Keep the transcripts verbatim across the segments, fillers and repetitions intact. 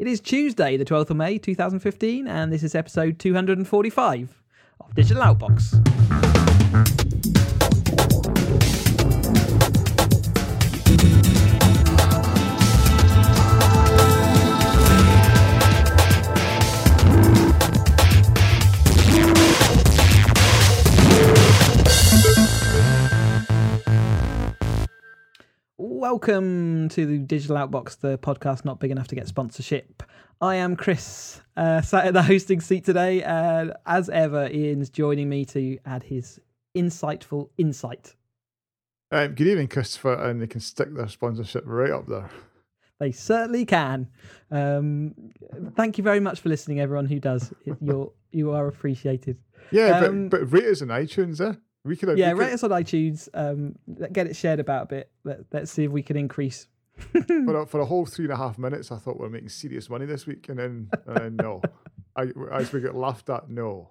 It is Tuesday, the twelfth of May, two thousand fifteen, and this is episode two hundred forty-five of Digital Outbox. Welcome to the Digital Outbox, the podcast not big enough to get sponsorship. I am Chris, uh, sat in the hosting seat today, and as ever, Ian's joining me to add his insightful insight. Um, good evening, Christopher, and they can stick their sponsorship right up there. They certainly can. Um, thank you very much for listening, everyone who does. You're you are appreciated. Yeah, um, but but rate us on iTunes, eh? We could, yeah, we rate could, us on iTunes. Um, get it shared about a bit. Let, let's see if we can increase. for, a, for a whole three and a half minutes, I thought we were making serious money this week, and then uh, no. I, as we get laughed at, no.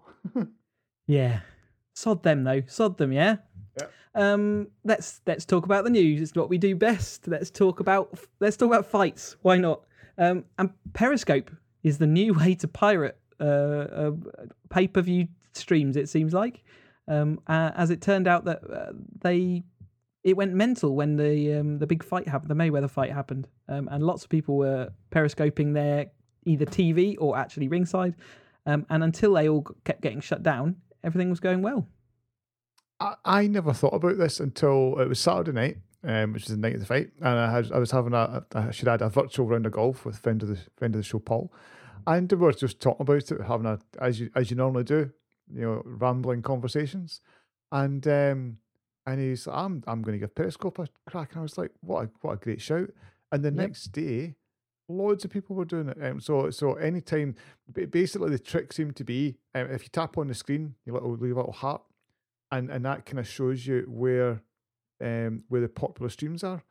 Yeah. Sod them, though. Sod them, yeah? Yeah. Um, let's let's talk about the news. It's what we do best. Let's talk about let's talk about fights. Why not? Um, and Periscope is the new way to pirate uh, uh, pay-per-view streams. It seems like, um, uh, as it turned out that uh, they it went mental when the um, the big fight happened, the Mayweather fight happened, um, and lots of people were periscoping their either T V or actually ringside. Um, and until they all kept getting shut down, everything was going well. I, I never thought about this until it was Saturday night, um, which is the night of the fight, and I had I was having a I should add a virtual round of golf with friend of the friend of the show, Paul, and we were just talking about it, having a as you as you normally do, you know, rambling conversations, and um, and he's like, I'm I'm going to give Periscope a crack, and I was like, what a what a great shout, and the Yep. next day, loads of people were doing it. Um, so so anytime, ba- basically the trick seemed to be, um, if you tap on the screen, you little leave a little heart, and and that kind of shows you where um where the popular streams are.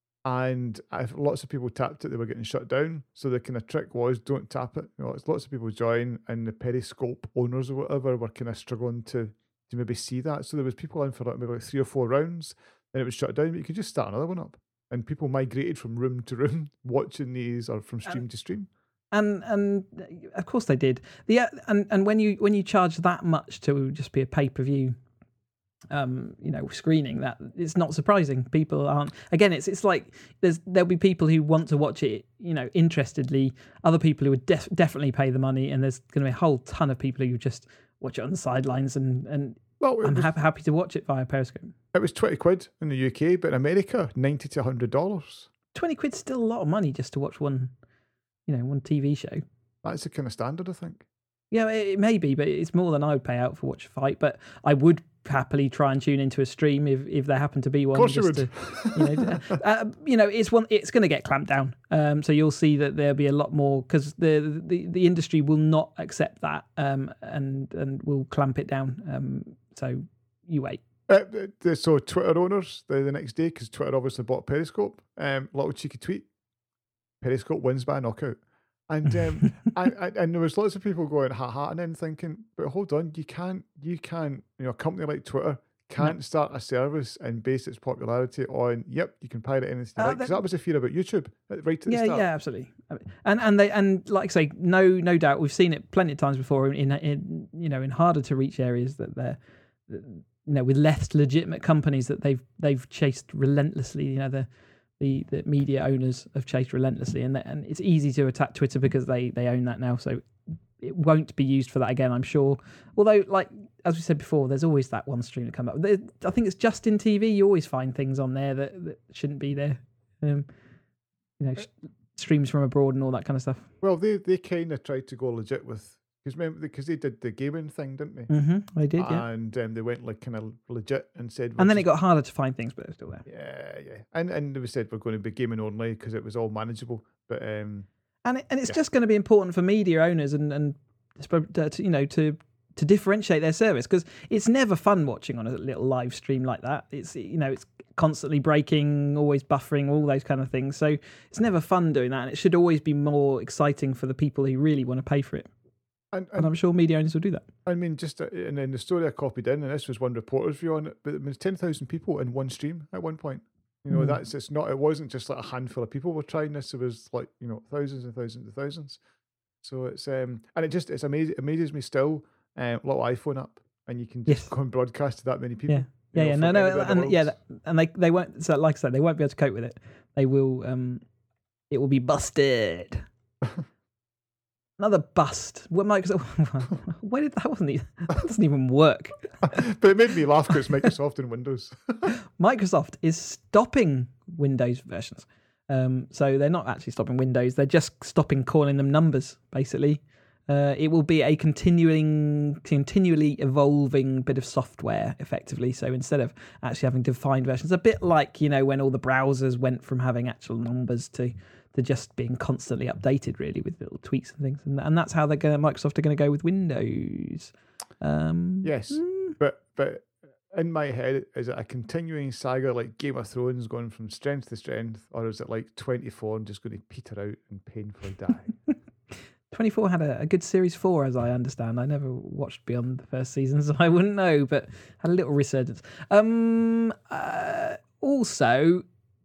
And if lots of people tapped it, they were getting shut down. So the kind of trick was, don't tap it. You know, it's lots of people join, and the Periscope owners or whatever were kind of struggling to to maybe see that. So there was people in for like maybe like three or four rounds, and it was shut down. But you could just start another one up, and people migrated from room to room watching these, or from stream to stream. And and of course they did. The and and when you when you charge that much to just be a pay per view, um, you know, screening, that it's not surprising. People aren't. Again, it's it's like there's there'll be people who want to watch it, you know, interestedly. Other people who would def- definitely pay the money, and there's going to be a whole ton of people who just watch it on the sidelines. And and Well, it I'm was, ha- happy to watch it via Periscope. it was twenty quid in the U K, but in America, ninety to a hundred dollars. Twenty quid's still a lot of money just to watch one, you know, one T V show. That's the kind of standard, I think. Yeah, it, it may be, but it's more than I would pay out for watch a fight. But I would happily try and tune into a stream if, if there happened to be one. Of course you just would. To, you know, uh, you know, it's one. It's going to get clamped down. Um, so you'll see that there'll be a lot more because the, the the industry will not accept that. Um, and and will clamp it down. Um, so you wait. Uh, the, so Twitter owners the, the next day, because Twitter obviously bought Periscope, um, little cheeky tweet, Periscope wins by a knockout. And um, and, and and there was lots of people going ha ha, and then thinking, but hold on, you can't, you can't, you know, a company like Twitter can't No. start a service and base its popularity on, yep, you can pirate anything you Uh, like, because that- that was the fear about YouTube uh, right at the Yeah, start. yeah, absolutely. I mean, And and they and like I say, no no doubt, we've seen it plenty of times before in in you know in harder to reach areas that they're you know with less legitimate companies that they've they've chased relentlessly. You know the the, the media owners have chased relentlessly, and and it's easy to attack Twitter because they they own that now. So it won't be used for that again, I'm sure. Although, like as we said before, there's always that one stream to come up. There, I think it's Justin T V. You always find things on there that, that shouldn't be there. Um, you know, streams from abroad and all that kind of stuff. Well, they they kind of tried to go legit with, because remember, because they did the gaming thing, didn't they? Mm-hmm. They did, yeah. And um, they went like kind of legit and said, And then "We're it got harder to find things, but they're still there. Yeah, yeah, and and they said we're going to be gaming only because it was all manageable. But um, And it, and it's Yeah. just going to be important for media owners and and to, you know to to differentiate their service, because it's never fun watching on a little live stream like that. It's you know it's constantly breaking, always buffering, all those kind of things. So it's never fun doing that, and it should always be more exciting for the people who really want to pay for it. and, And and I'm sure media owners will do that. I mean, just uh, and then the story I copied in, and this was one reporter's view on it, but it was ten thousand people in one stream at one point. You know, Mm. that's it's not. It wasn't just like a handful of people were trying this. It was like you know thousands and thousands and thousands. So it's um and it just it's amazing. It amazes me still. Um, little iPhone app, and you can just Yes. go and broadcast to that many people. Yeah. Yeah, you know, yeah, no, from no, anywhere in the and yeah, world. that- and they they won't. So, like I said, they won't be able to cope with it. They will. Um, it will be busted. Another bust. What Microsoft? Where did that wasn't? Even, that doesn't even work. But it made me laugh because it's Microsoft and Windows. Microsoft is stopping Windows versions. Um, so they're not actually stopping Windows. They're just stopping calling them numbers. Basically, uh, it will be a continuing, continually evolving bit of software, effectively. So instead of actually having defined versions, a bit like you know when all the browsers went from having actual numbers to to just being constantly updated, really, with little tweaks and things. And, and that's how they're going. Microsoft are going to go with Windows. Um, Yes, mm, but but in my head, is it a continuing saga like Game of Thrones going from strength to strength, or is it like twenty-four and just going to peter out and painfully die? twenty-four had a, a good series four, as I understand. I never watched beyond the first season, so I wouldn't know, but had a little resurgence. Um, uh, also,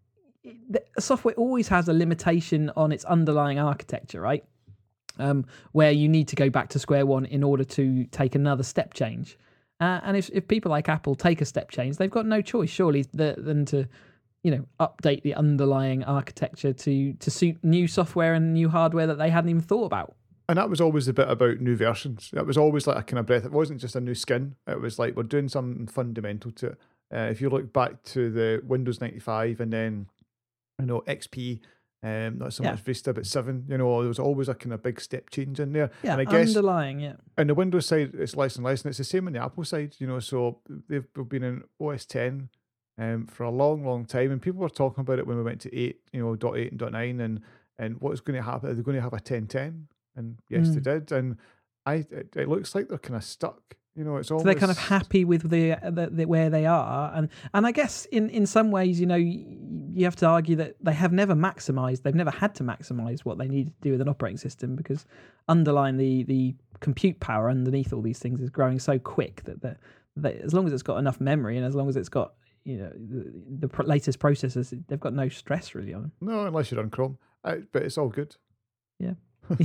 the software always has a limitation on its underlying architecture, right? Um, where you need to go back to square one in order to take another step change. Uh, and if, if people like Apple take a step change, they've got no choice, surely, the, than to, you know, update the underlying architecture to to suit new software and new hardware that they hadn't even thought about. And that was always the bit about new versions. It was always like a kind of breath. It wasn't just a new skin. It was like we're doing something fundamental to it. Uh, if you look back to the Windows ninety-five and then, you know, X P, um, not so Yeah. much Vista, but seven, you know, there was always a kind of big step change in there. Yeah, and I guess underlying, yeah. on the Windows side, it's less and less, and it's the same on the Apple side, you know. So they've been in O S ten um, for a long, long time, and people were talking about it when we went to eight, you know, dot eight and dot nine, and and what's going to happen? Are they going to have a ten ten? And yes, they Mm. did, and I it, it looks like they're kind of stuck. You know, it's almost So they're kind of happy with the, the, the where they are, and and I guess in, in some ways, you know, you have to argue that they have never maximized. They've never had to maximize what they need to do with an operating system, because underlying the the compute power underneath all these things is growing so quick that that they, as long as it's got enough memory and as long as it's got you know the, the pr- latest processors, they've got no stress really on them. No, unless you're on Chrome, uh, but it's all good. Yeah.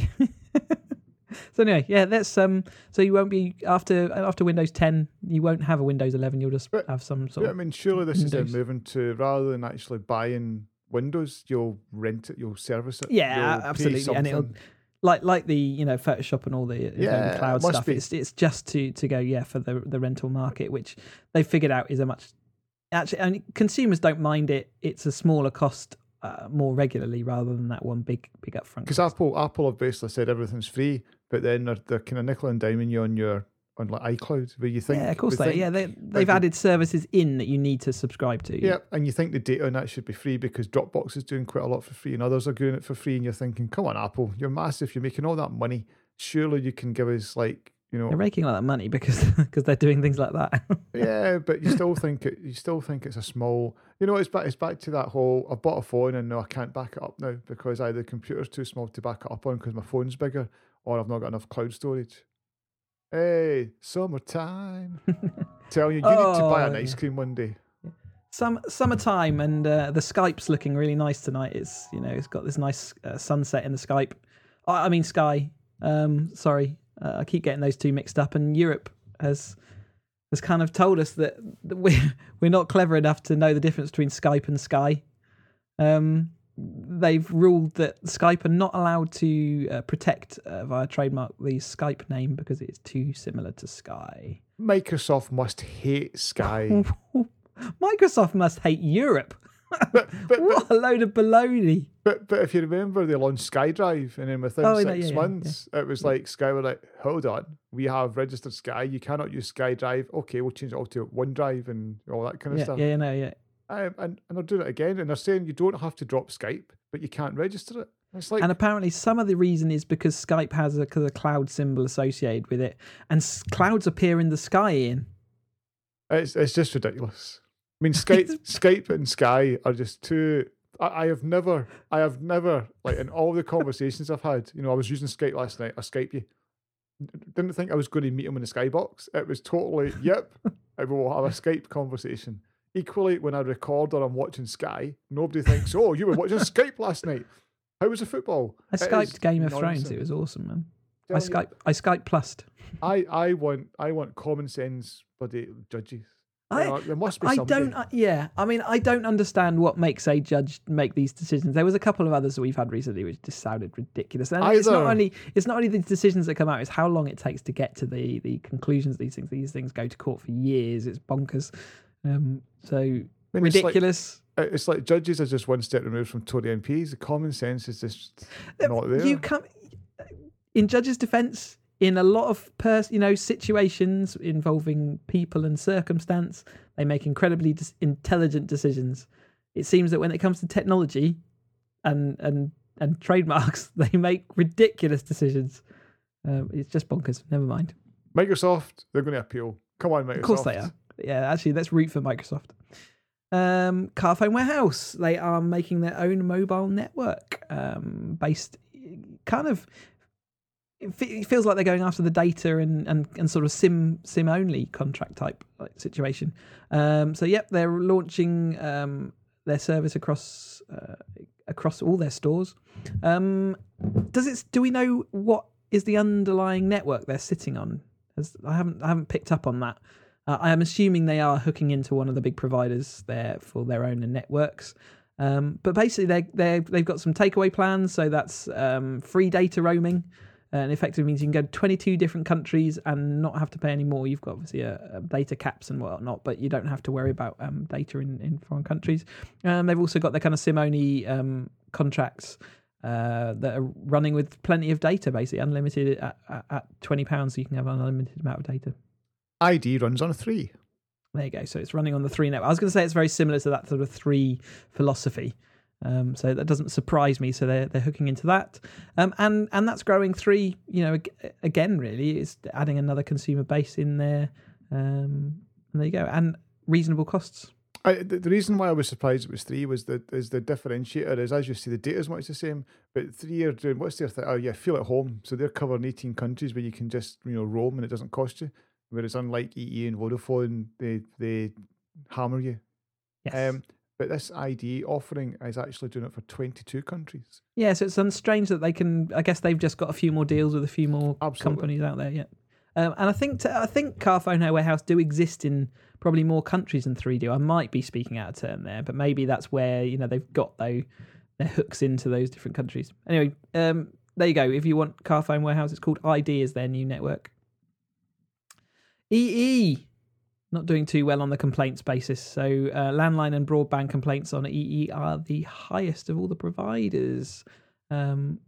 So anyway, yeah, that's um. So you won't be after after Windows ten. You won't have a Windows eleven. You'll just But- have some sort Yeah, I of mean, surely this is them Windows. moving to rather than actually buying Windows, you'll rent it, you'll service it. Yeah, you'll pay absolutely, and it'll- something. like like the you know Photoshop and all the you know, Yeah, cloud it must stuff. be. It's it's just to to go yeah for the the rental market, which they figured out is a much actually and consumers don't mind it. It's a smaller cost uh, more regularly rather than that one big big upfront. Because cost. Apple, Apple have basically said everything's free, but then they're, they're kind of nickel and diming you on your on like iCloud, where you think yeah, of course they they think- yeah they they've the- added services in that you need to subscribe to. Yeah, and you think the data on that should be free because Dropbox is doing quite a lot for free, and others are doing it for free, and you're thinking, come on, Apple, you're massive, you're making all that money. Surely you can give us like you know, They're raking all that money because because they're doing things like that. yeah, but you still think it. You still think it's a small. You know, it's back. It's back to that whole. I bought a phone and no, I can't back it up now because either the computer's too small to back it up on because my phone's bigger, or I've not got enough cloud storage. Hey, summertime! Tell you, you need to buy an Oh, ice cream one day. Some summertime and uh, the Skype's looking really nice tonight. It's you know it's got this nice uh, sunset in the Skype. Oh, I mean Sky. Um, sorry, uh, I keep getting those two mixed up. And Europe has has kind of told us that, that we're we're not clever enough to know the difference between Skype and Sky. Um, they've ruled that Skype are not allowed to uh, protect uh, via trademark the Skype name because it's too similar to Sky. Microsoft must hate Sky. Microsoft must hate Europe. but, but, but, What a load of baloney. but but if you remember, they launched SkyDrive, and then within Oh, six no, yeah, yeah, months, it was like Sky were like, "Hold on, we have registered Sky. You cannot use SkyDrive. Okay, we'll change it all to OneDrive and all that kind of Yeah, stuff." yeah, no, yeah. Um, and, and they're doing it again, and they're saying you don't have to drop Skype, but you can't register it. It's like, And apparently, some of the reason is because Skype has a, a cloud symbol associated with it, and s- clouds appear in the sky. Ian. it's it's just ridiculous. I mean, Skype, Skype and Sky are just two. I, I have never, I have never, like in all the conversations I've had, you know, I was using Skype last night. I Skype you. Didn't think I was going to meet him in the Skybox. It was totally, yep, I will have a Skype conversation. Equally, when I record or I'm watching Sky, nobody thinks, "Oh, you were watching Skype last night. How was the football?" I It Skyped is Game of nonsense. Thrones. It was awesome, man. I Telling you, Skype I Skype plussed. I, I want I want common sense bloody judges. I, There are- there must be I somebody. don't. uh, Yeah, I mean, I don't understand what makes a judge make these decisions. There was a couple of others that we've had recently which just sounded ridiculous. And it's not Either. only it's not only the decisions that come out; it's how long it takes to get to the the conclusions. Of these things. These things go to court for years. It's bonkers. Um, so I mean, it's like- ridiculous. It's like judges are just one step removed from Tory M Ps. The common sense is just not there. You come in judges' defence. In a lot of pers- you know situations involving people and circumstance, they make incredibly dis- intelligent decisions. It seems that when it comes to technology and and and trademarks, they make ridiculous decisions. Um, it's just bonkers. Never mind. Microsoft, they're going to appeal. Come on, Microsoft. Of course they are. Yeah, actually, let's root for Microsoft. Um, Carphone Warehouse, they are making their own mobile network um, based kind of. It fe- it feels like they're going after the data and, and, and sort of sim sim only contract type like situation. Um, so yep, they're launching um, their service across uh, across all their stores. Um, does it? Do we know what is the underlying network they're sitting on? As I haven't I haven't picked up on that. Uh, I am assuming they are hooking into one of the big providers there for their own networks. Um, but basically, they they they've got some takeaway plans. So that's um, free data roaming. And effectively means you can go to twenty-two different countries and not have to pay any more. You've got obviously a, a data caps and whatnot, but you don't have to worry about um, data in, in foreign countries. Um, they've also got their kind of SIM-only um, contracts uh, that are running with plenty of data, basically unlimited at, at, at twenty pounds, so you can have an unlimited amount of data. I D runs on a three. There you go. So it's running on the three network. I was going to say it's very similar to that sort of three philosophy. Um, so that doesn't surprise me. So they're they're hooking into that, um, and and that's growing. Three, you know, again, really, is adding another consumer base in there. Um, and there you go, and reasonable costs. I, the, the reason why I was surprised it was three was that is the differentiator is, as you see, the data is much the same, but three are doing what's their thing? Oh yeah, feel at home. So they're covering eighteen countries where you can just you know roam and it doesn't cost you. Whereas unlike E E and Vodafone, they they hammer you. Yes. Um, But this I D offering is actually doing it for twenty-two countries. Yeah, so it's un- strange that they can. I guess they've just got a few more deals with a few more Absolutely. companies out there. Yeah, um, and I think t- I think Carphone Warehouse do exist in probably more countries than three do. I might be speaking out of turn there, but maybe that's where you know they've got though their hooks into those different countries. Anyway, um, there you go. If you want Carphone Warehouse, it's called I D is their new network. E E. Not doing too well on the complaints basis. So uh, landline and broadband complaints on E E are the highest of all the providers. Um,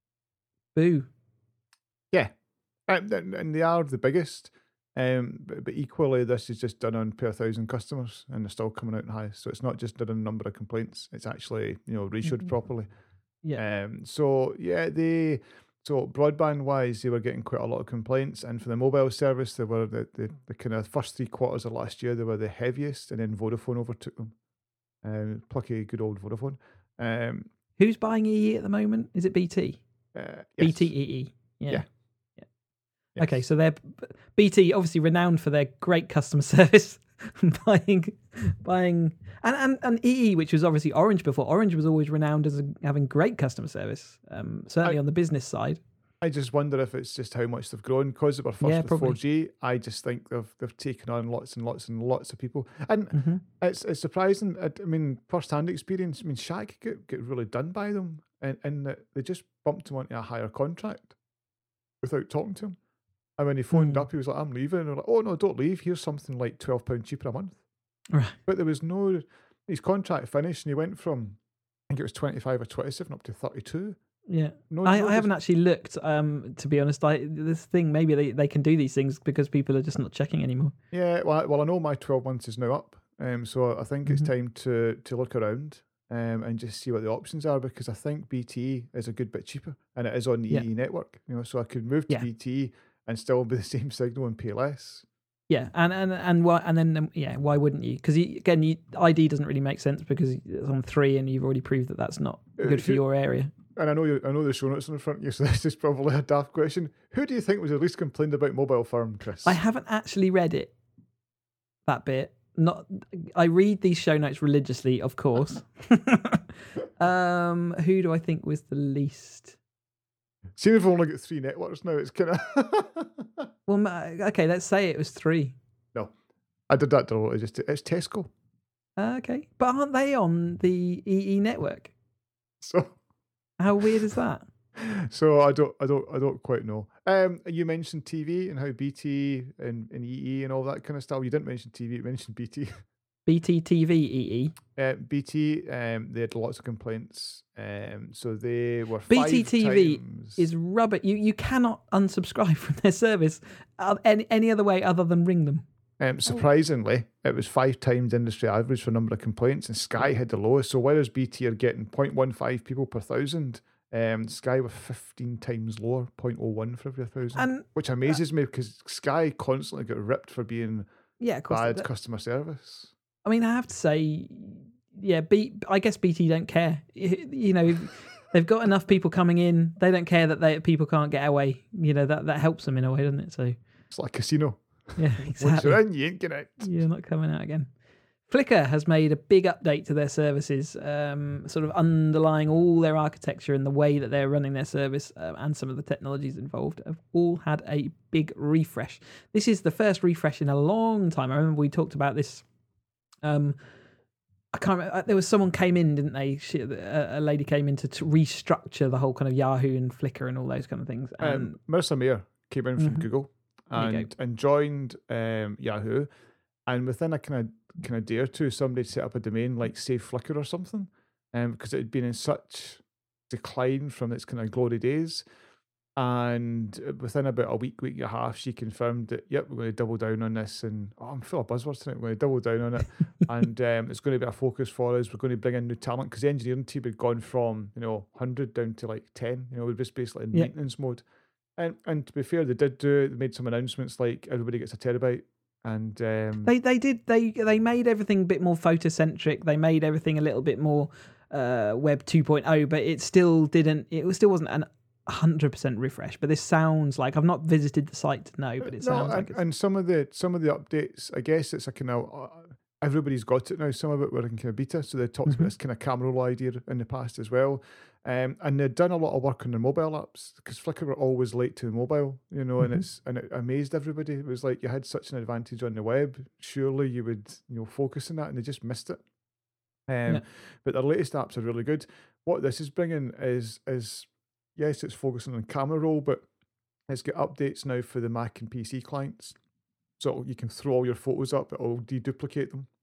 boo. Yeah, and, and they are the biggest. Um, but, but equally, this is just done on per thousand customers, and they're still coming out high. So it's not just done on number of complaints; it's actually you know ratioed Mhm. properly. Yeah. Um. So yeah, they. So broadband wise, they were getting quite a lot of complaints, and for the mobile service, they were the, the, the kind of first three quarters of last year, they were the heaviest, and then Vodafone overtook them. Um, plucky good old Vodafone. Um, Who's buying E E at the moment? Is it B T? uh, B yes. T E E. Yeah. Yeah. Yeah. Yes. Okay, so they're B T, obviously renowned for their great customer service, buying, buying, and, and and E E, which was obviously Orange before. Orange was always renowned as a, having great customer service, um, certainly I- on the business side. I just wonder if it's just how much they've grown because they were first Yeah, with probably. four G. I just think they've they've taken on lots and lots and lots of people, and Mm-hmm. it's it's surprising. I, I mean, first hand experience. I mean, Shaq get get really done by them, and and that they just bumped him onto a higher contract without talking to him. And when he phoned Mm. up, he was like, "I'm leaving." And they're like, "Oh no, don't leave. Here's something like twelve pound cheaper a month." Right. But there was no his contract finished, and he went from I think it was twenty five or twenty seven up to thirty two. Yeah. No, I, no, I haven't actually looked, um, to be honest. I, this thing, maybe they, they can do these things because people are just not checking anymore. Yeah, well, I- well, I know my twelve months is now up, um, so I think it's Mhm. time to to look around um, and just see what the options are because I think B T is a good bit cheaper and it is on the Yeah. E E network, you know, so I could move to Yeah. B T and still be the same signal and pay less. Yeah, and and and why? And then um, yeah, why wouldn't you? Because again, you, I D doesn't really make sense because it's on three, and you've already proved that that's not Uh, good for who- your area. And I know you, I know the show notes in front of you, so this is probably a daft question. Who do you think was the least complained about mobile firm, Chris? I haven't actually read it, that bit. not. I read these show notes religiously, of course. um, who do I think was the least? See, we've only got three networks now. It's kind of well, okay. Let's say it was three. No, I did that though. It's just it's Tesco. Uh, okay, but aren't they on the E E network? So how weird is that? So I don't, I don't, I don't quite know. Um, you mentioned T V and how B T and, and E E and all that kind of stuff. You didn't mention T V. You mentioned B T. B T T V E E. Uh, B T, um, they had lots of complaints. Um, so they were B T T V times... is rubbish. You you cannot unsubscribe from their service any any other way other than ring them. Um, surprisingly, oh. it was five times industry average for number of complaints, and Sky had the lowest. So whereas B T are getting zero point one five people per thousand, um, Sky were fifteen times lower, zero point zero one for every thousand, and, which amazes uh, me because Sky constantly got ripped for being yeah, of course bad customer service. I mean, I have to say, yeah, B, I guess B T don't care. You know, they've got enough people coming in. They don't care that they people can't get away. You know, that, that helps them in a way, doesn't it? So it's like a casino. Yeah, exactly. Once you're in, you ain't getting out. You're not coming out again. Flickr has made a big update to their services, um, sort of underlying all their architecture and the way that they're running their service, uh, and some of the technologies involved have all had a big refresh. This is the first refresh in a long time. I remember we talked about this. Um, I can't remember. There was someone came in, didn't they? She, a, a lady came in to, to restructure the whole kind of Yahoo and Flickr and all those kind of things. And, um, Marissa Mayer came in from mm-hmm. Google and and joined um, Yahoo, and within a kind of kind of day or two, somebody set up a domain like Save Flickr or something, um, because it had been in such decline from its kind of glory days. And within about a week, week and a half, she confirmed that, yep, we're going to double down on this. And oh, I'm full of buzzwords tonight. We're going to double down on it. and um, it's going to be a focus for us. We're going to bring in new talent because the engineering team had gone from, you know, one hundred down to like ten. You know, we're just basically in yep. maintenance mode. And and to be fair, they did do, they made some announcements like everybody gets a terabyte. And um, they they did, they, they made everything a bit more photocentric. They made everything a little bit more uh, Web two point oh, but it still didn't, it still wasn't an one hundred percent refresh, but this sounds like, I've not visited the site to know, but it sounds no, like and, it's... and some of the some of the updates, I guess it's a kind of uh, everybody's got it now. Some of it were in kind of beta, so they talked mm-hmm. about this kind of camera roll idea in the past as well, um, and they'd done a lot of work on their mobile apps because Flickr were always late to the mobile, you know, mm-hmm. and it's and it amazed everybody. It was like you had such an advantage on the web, surely you would, you know, focus on that, and they just missed it. Um, yeah. But their latest apps are really good. What this is bringing is is yes, it's focusing on camera roll, but it's got updates now for the Mac and P C clients. So you can throw all your photos up, it'll deduplicate them.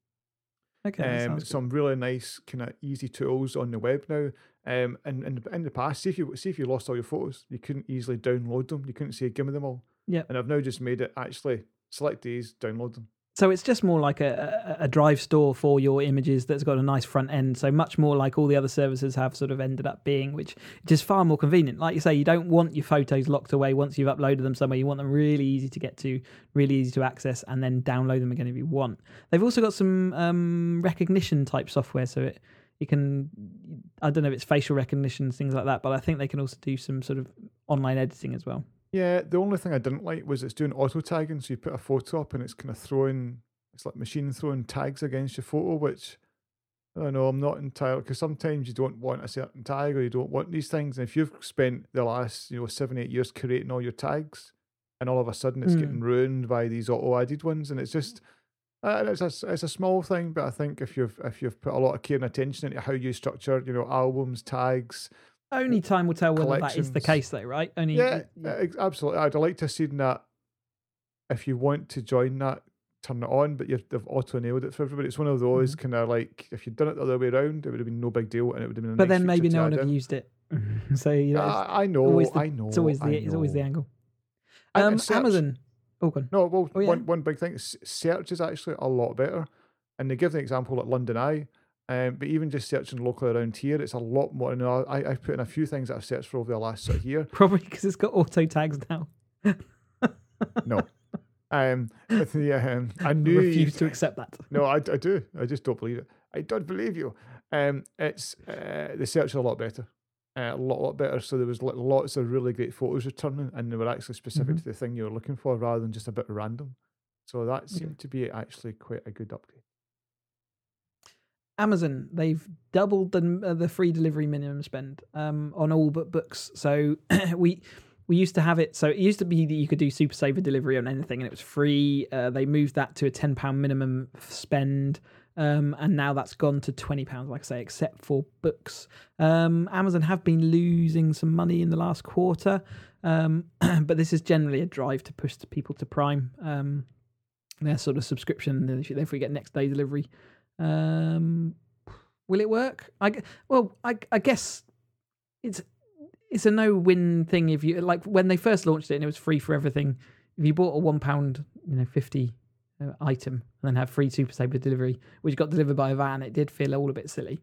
Okay. Um, some really nice, kind of easy tools on the web now. Um, and, and in the past, see if you see if you lost all your photos, you couldn't easily download them. You couldn't say, give me them all. Yeah. And I've now just made it actually select these, download them. So it's just more like a, a, a drive store for your images that's got a nice front end. So much more like all the other services have sort of ended up being, which is far more convenient. Like you say, you don't want your photos locked away once you've uploaded them somewhere. You want them really easy to get to, really easy to access, and then download them again if you want. They've also got some um, recognition type software. So it you can, I don't know if it's facial recognition, things like that, but I think they can also do some sort of online editing as well. Yeah, the only thing I didn't like was it's doing auto tagging. So you put a photo up and it's kind of throwing, it's like machine throwing tags against your photo, which I don't know, I'm not entirely, because sometimes you don't want a certain tag or you don't want these things. And if you've spent the last, you know, seven, eight years creating all your tags and all of a sudden it's mm. getting ruined by these auto added ones, and it's just, uh, it's a, it's a small thing, but I think if you've, if you've put a lot of care and attention into how you structure, you know, albums, tags, only time will tell whether that is the case, though, right? Only, yeah, yeah, absolutely. I'd like to have seen that. If you want to join that, turn it on, but you've they've auto nailed it for everybody. It's one of those mm-hmm. kind of like, if you'd done it the other way around, it would have been no big deal, and it would have been. A but nice then maybe no one have used it. So you know, uh, I know, the, I know. It's always the I it's know. always the angle. Um, and search, Amazon. Oh, good. No, well, oh, yeah. one one big thing is search is actually a lot better, and they give the example like London Eye. Um, but even just searching locally around here, it's a lot more. You know, I, I've put in a few things that I've searched for over the last sort of year. Probably because it's got auto tags now. No. Um, the, um, I knew I refuse to accept that. No, I, I do. I just don't believe it. I don't believe you. Um, it's uh, the search is a lot better. Uh, a lot, lot better. So there was lots of really great photos returning, and they were actually specific mm-hmm. to the thing you were looking for rather than just a bit random. So that seemed okay. to be actually quite a good upgrade. Amazon, they've doubled the uh, the free delivery minimum spend um, on all but books. So we we used to have it. So it used to be that you could do Super Saver delivery on anything, and it was free. Uh, they moved that to a ten pound minimum spend. Um, and now that's gone to twenty pounds, like I say, except for books. Um, Amazon have been losing some money in the last quarter, um, but this is generally a drive to push people to Prime. Um, their sort of subscription, if we get next day delivery. Um, will it work? I, well, I, I guess it's it's a no-win thing. If you like when they first launched it and it was free for everything, if you bought a one pound, you know, fifty Uh, item and then have free Super Saver delivery, which got delivered by a van, it did feel all a bit silly.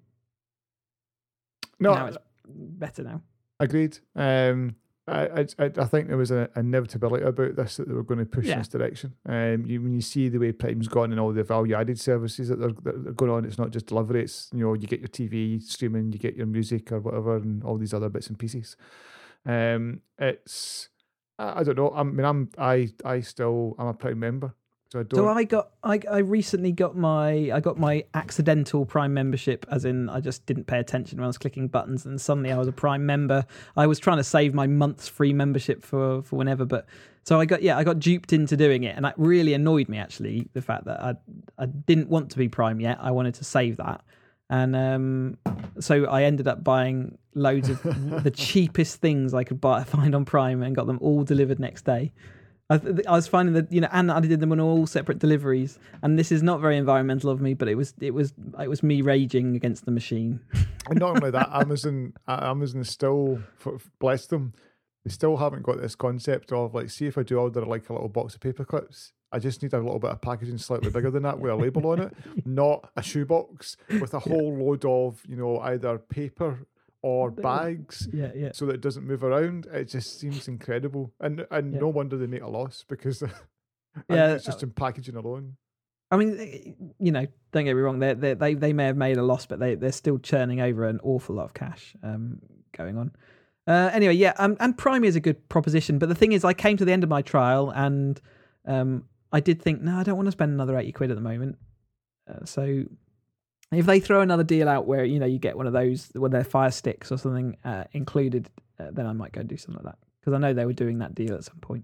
No, now it's better now. Agreed. Um, I, I I think there was an inevitability about this that they were going to push Yeah. in this direction. Um, you, when you see the way Prime's gone and all the value-added services that they're, that are going on, it's not just delivery. It's, you know, you get your T V streaming, you get your music or whatever, and all these other bits and pieces. Um, it's I, I don't know. I mean, I'm I I still I'm a Prime member. So I, don't... so I got I I recently got my I got my accidental Prime membership, as in I just didn't pay attention when I was clicking buttons, and suddenly I was a Prime member. I was trying to save my month's free membership for, for whenever, but so I got yeah I got duped into doing it, and that really annoyed me actually. The fact that I I didn't want to be Prime yet, I wanted to save that, and um so I ended up buying loads of the cheapest things I could buy find on Prime and got them all delivered next day. I, th- I was finding that, you know, and I did them on all separate deliveries. And this is not very environmental of me, but it was it was it was me raging against the machine. And not only that, Amazon Amazon is still, bless them, they still haven't got this concept of like, see if I do order like a little box of paper clips, I just need a little bit of packaging slightly bigger than that with a label on it, not a shoebox with a whole load of, you know, either paper or bags, yeah, yeah. so that it doesn't move around. It just seems incredible, and and yeah. no wonder they make a loss, because yeah, it's just in packaging alone. I mean, you know, don't get me wrong, they they they may have made a loss, but they they're still churning over an awful lot of cash um, going on. Uh, anyway, yeah, um, and Prime is a good proposition, but the thing is, I came to the end of my trial, and um, I did think, no, I don't want to spend another eighty quid at the moment. Uh, so. If they throw another deal out where, you know, you get one of those, when they're Fire Sticks or something uh, included, uh, then I might go and do something like that, because I know they were doing that deal at some point.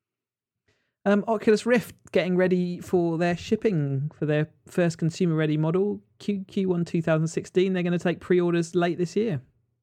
Um, Oculus Rift getting ready for their shipping for their first consumer-ready model, Q Q1 twenty sixteen. They're going to take pre-orders late this year.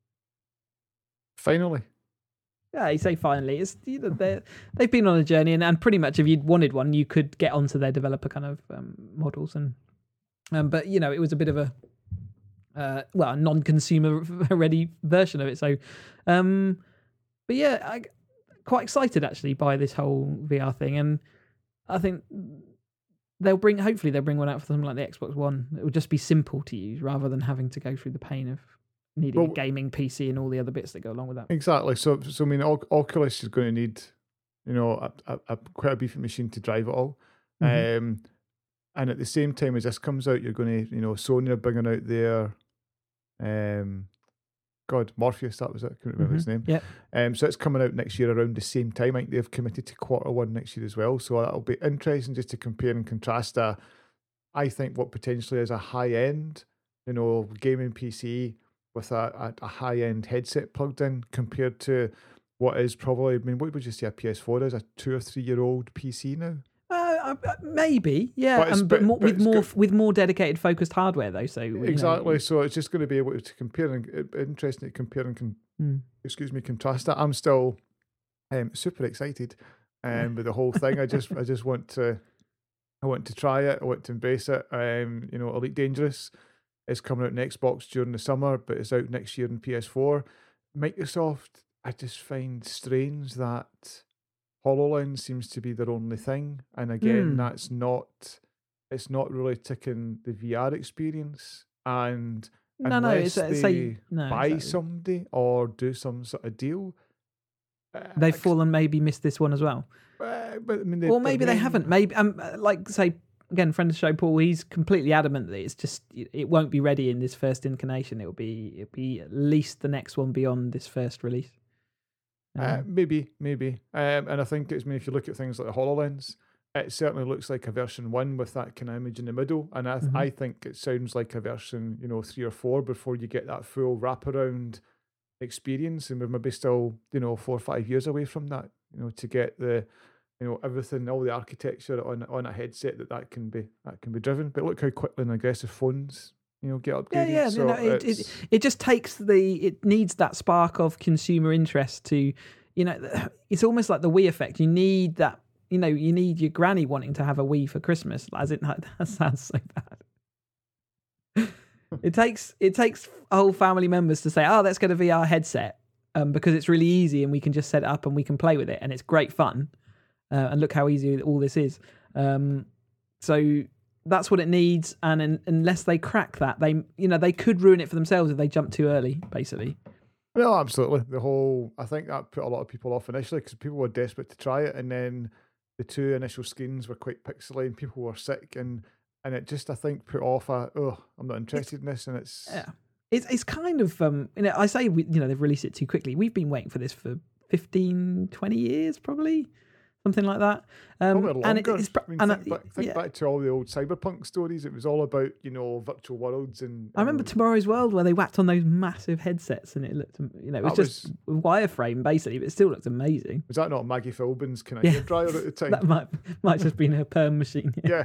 Finally. Yeah, you say finally. It's, you know, they're, they've been on a journey, and, and pretty much if you'd wanted one, you could get onto their developer kind of um, models and. Um, but, you know, it was a bit of a, uh, well, a non-consumer ready version of it. So, um, but yeah, I quite excited actually by this whole V R thing. And I think they'll bring, hopefully they'll bring one out for something like the Xbox One. It will just be simple to use rather than having to go through the pain of needing well, a gaming P C and all the other bits that go along with that. Exactly. So, so I mean, Oculus is going to need, you know, a, a, a quite a beefy machine to drive it all. Mm-hmm. Um, And at the same time as this comes out, you're going to, you know, Sony are bringing out their, um, God, Morpheus, that was it. I couldn't remember mm-hmm. his name. Yeah. Um, so it's coming out next year around the same time. I think they've committed to quarter one next year as well. So that'll be interesting just to compare and contrast a, I think, what potentially is a high-end, you know, gaming P C with a, a, a high-end headset plugged in compared to what is probably, I mean, what would you say a P S four is? A two or three-year-old P C now? Uh, maybe, yeah, but, um, but, but more, but with more good. with more dedicated, focused hardware, though. So exactly, know. so it's just going to be able to compare and interesting to compare and con- mm. excuse me, contrast that. I'm still um, super excited, um, with the whole thing. I just, I just want to, I want to try it. I want to embrace it. Um, you know, Elite Dangerous is coming out in Xbox during the summer, but it's out next year in P S four. Microsoft, I just find strange that HoloLens seems to be their only thing, and again, mm. that's not, it's not really ticking the V R experience. And no, unless no, it's, they it's a, no, buy exactly. somebody or do some sort of deal, uh, they've fallen maybe missed this one as well. Uh, but I mean, they, or maybe they they haven't. Maybe, um, like say again, friend of the show, Paul. He's completely adamant that it's just it won't be ready in this first incarnation. It'll be it'll be at least the next one beyond this first release. Uh, maybe, maybe. Um, and I think it's, I mean, if you look at things like the HoloLens, it certainly looks like a version one with that kind of image in the middle, and I, th- Mm-hmm. I think it sounds like a version, you know, three or four before you get that full wraparound experience, and we're maybe still, you know, four or five years away from that, you know, to get the, you know, everything, all the architecture on on a headset that that can be that can be driven. But look how quickly and aggressive phones, you know, get Yeah, upgraded. yeah. So You know, it, it's it it just takes the it needs that spark of consumer interest to, you know, it's almost like the Wii effect. You need that. You know, you need your granny wanting to have a Wii for Christmas. As it that sounds so bad. It takes it takes whole family members to say, "Oh, let's get a V R headset," um, because it's really easy and we can just set it up and we can play with it and it's great fun. Uh, and look how easy all this is. Um, so that's what it needs. And in, unless they crack that, they you know they could ruin it for themselves if they jump too early. Basically, well, absolutely. The whole, I think that put a lot of people off initially because people were desperate to try it, and then the two initial screens were quite pixely, and people were sick, and and it just, I think, put off a, oh, I'm not interested in this, and it's yeah, it's it's kind of um, you know I say we, you know they've released it too quickly. We've been waiting for this for fifteen, twenty years probably. Something like that, um, probably and it, longer. it's I mean, and think, I, back, think yeah. back to all the old cyberpunk stories. It was all about, you know, virtual worlds, and, I remember and Tomorrow's World where they whacked on those massive headsets and it looked, you know, it was That just wireframe basically, but it still looked amazing. was that not Maggie Philbin's kind of Yeah. hair dryer at the time? That might might just been her perm machine. yeah.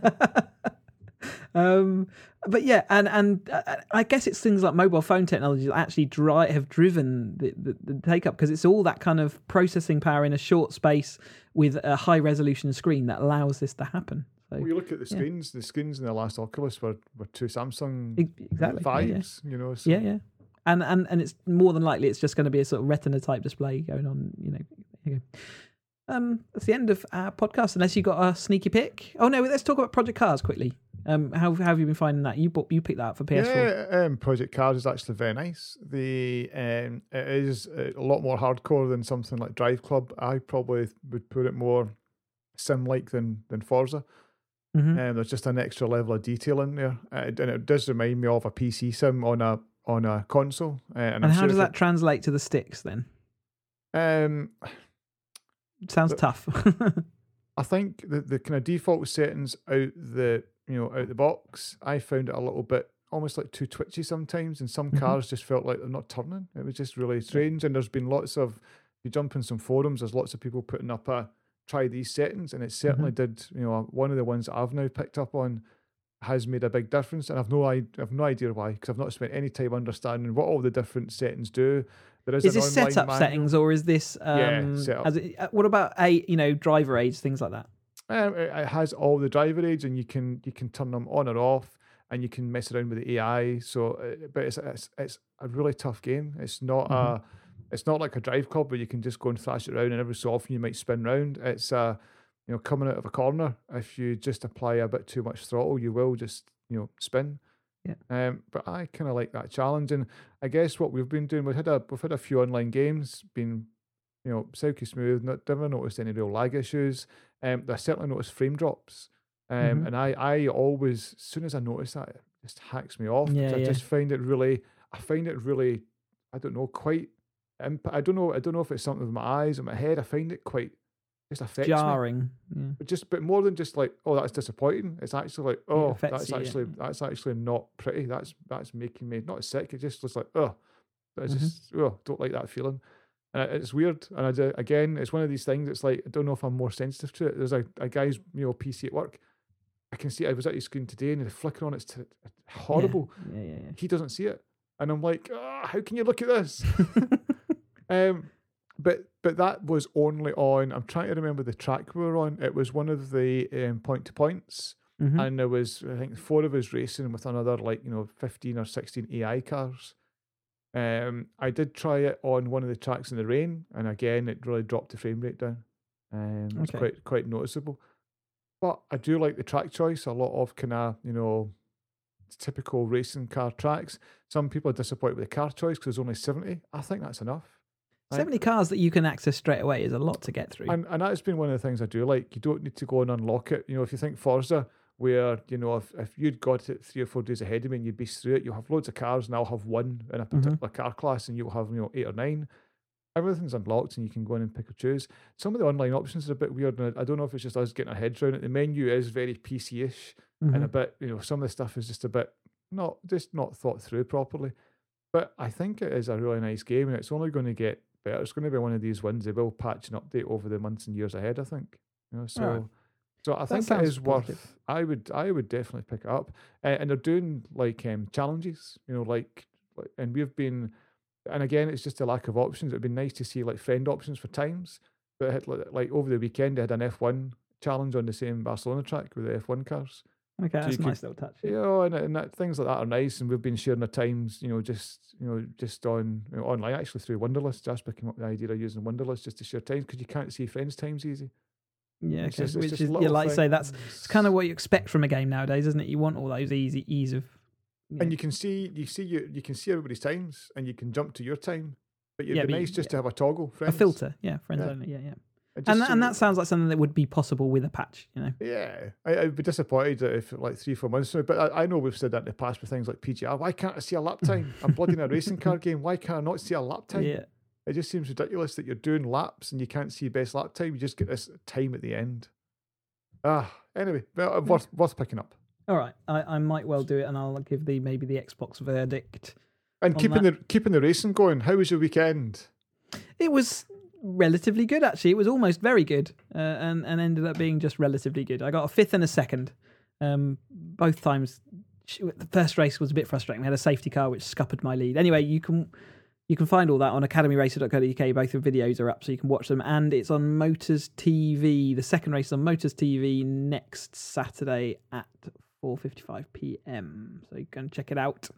um, but yeah, and and uh, I guess it's things like mobile phone technology that actually dri- have driven the, the, the take up, because it's all that kind of processing power in a short space with a high resolution screen that allows this to happen. So Well, you look at the yeah. screens. The screens in the last Oculus were, were two Samsung e- exactly, yeah, yeah. fives. You know, so Yeah, yeah. And, and and it's more than likely it's just going to be a sort of retina type display going on, you know. There you go. Um, that's the end of our podcast, unless you got a sneaky pick. Oh no, let's talk about Project Cars quickly. Um, how, how have you been finding that? You bought, you picked that up for P S four. Yeah, um, Project Cars is actually very nice. The um, it is a lot more hardcore than something like Drive Club. I probably would put it more sim-like than than Forza. Mm-hmm. Um, there's just an extra level of detail in there, uh, and it does remind me of a P C sim on a on a console. Uh, and And I'm how sure does if that translate to the sticks then? it- Um, Sounds But- tough. I think the the kind of default settings out the you know out the box, I found it a little bit almost like too twitchy sometimes, and some Mhm. cars just felt like they're not turning. It was just really strange. And there's been lots of, you jump in some forums, there's lots of people putting up a try these settings, and it certainly did. You know, one of the ones that I've now picked up on has made a big difference, and I've no I have no idea why, because I've not spent any time understanding what all the different settings do. There is, Is an this online setup manual. settings or is this Yeah, um setup. as it, uh, what about a you know driver aids, things like that? Um, it, it has all the driver aids, and you can you can turn them on or off, and you can mess around with the A I. So, uh, but it's it's it's a really tough game. It's not Mhm. a it's not like a Drive Club where you can just go and thrash it around, and every so often you might spin round. It's uh you know coming out of a corner. If you just apply a bit too much throttle, you will just you know spin. Yeah. Um, but I kind of like that challenge, and I guess what we've been doing, we've had a we've had a few online games, been you know silky smooth, not never noticed any real lag issues. Um, I certainly noticed frame drops, um, Mhm. and I I always, as soon as I notice that, it just hacks me off, because Yeah, I yeah. just find it really, I find it really, I don't know, quite, imp- I don't know, I don't know if it's something with my eyes or my head. I find it quite just affects me. Jarring. Yeah. But just, but more than just like, oh, that's disappointing. It's actually like, oh, affects that's you, yeah. actually that's actually not pretty. That's that's making me not sick. It just was like, oh, it's Mhm. just, oh, don't like that feeling. And it- it's weird. And I do, again, it's one of these things. It's like, I don't know if I'm more sensitive to it. There's a, a guy's you know P C at work. I can see. I was at his screen today, and the flicker on it's t- horrible. Yeah, yeah, yeah. He doesn't see it, and I'm like, oh, how can you look at this? um, but but that was only on. I'm trying to remember the track we were on. It was one of the um, point to points, Mhm. and there was I think four of us racing with another like you know fifteen or sixteen A I cars. Um, I did try it on one of the tracks in the rain, and again, it really dropped the frame rate down. Um, it's Okay. quite quite noticeable. But I do like the track choice. A lot of kind of you know typical racing car tracks. Some people are disappointed with the car choice because there's only seventy. I think that's enough. Right. seventy cars that you can access straight away is a lot to get through. And and that's been one of the things I do like. You don't need to go and unlock it. You know, if you think Forza, where you know if, if you'd got it three or four days ahead of me and you'd be through it, you'll have loads of cars, and I'll have one in a Mhm. particular car class, and you'll have you know eight or nine. everything's unlocked and you can go in and pick or choose. Some of the online options are a bit weird, and I don't know if it's just us getting our heads around it. The menu is very P C-ish, Mhm. and a bit, you know, some of the stuff is just a bit not just not thought through properly. But I think it is a really nice game, and it's only going to get better. It's going to be one of these ones they will patch and update over the months and years ahead, I think. You know, so Alright. so I That think it sounds is positive. worth. I would I would definitely pick it up, uh, and they're doing like um, challenges. You know, like, like and we've been, and again, it's just a lack of options. It'd be nice to see like friend options for times. But it had, like, like over the weekend, they had an F one challenge on the same Barcelona track with the F one cars. Okay, that's you a nice could- little touch. You know, and, and that, things like that are nice, and we've been sharing our times, you know, just you know, just on you know, online actually through Wunderlist. Jasper came up with the idea of using Wunderlist just to share times because you can't see friends' times easy. Yeah, It's okay. just- it's Which just is, yeah, little like I say, that's things. it's kind of what you expect from a game nowadays, isn't it? You want all those easy ease of. you And know- you can see you see you you can see everybody's times, and you can jump to your time. But it'd Yeah, be but nice you- just to have a toggle. a Friends. filter, yeah, friends Yeah. only, yeah, yeah. And, And just that, and so- that sounds like something that would be possible with a patch, you know. Yeah, I, I'd be disappointed if like three, four months from now. But I, I know we've said that in the past with things like P G R. Why can't I see a lap time? I'm bloody in a racing car game. Why can I not see a lap time? Yeah, It just seems ridiculous that you're doing laps and you can't see best lap time. You just get this time at the end. Ah, anyway, well, worth worth picking up. all right. I, I might well do it, and I'll give the maybe the Xbox verdict. And On keeping the keeping the racing going. How was your weekend? It was relatively good, actually. It was almost very good, uh, and and ended up being just relatively good. I got a fifth and a second, um, both times. The first race was a bit frustrating. We had a safety car which scuppered my lead. Anyway, you can you can find all that on academy racer dot co dot U K. Both the videos are up, so you can watch them, and it's on Motors T V. The second race is on Motors T V next Saturday at four fifty-five p.m. So you can check it out.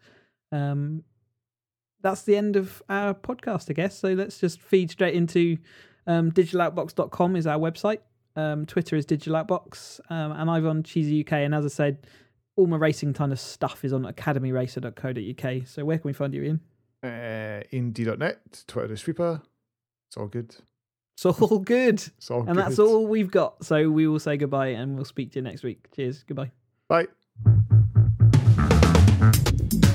Um, that's the end of our podcast, I guess. So let's just feed straight into um, digital outbox dot com is our website. Um, Twitter is digitaloutbox, um, and I'm on Cheesy U K. And as I said, all my racing kind of stuff is on academy racer dot co dot U K. So where can we find you, Ian? Uh, Indie dot net, Twitter is Sweeper. It's all good. It's all good. It's all And good. that's all we've got. So we will say goodbye and we'll speak to you next week. Cheers. Goodbye. Bye.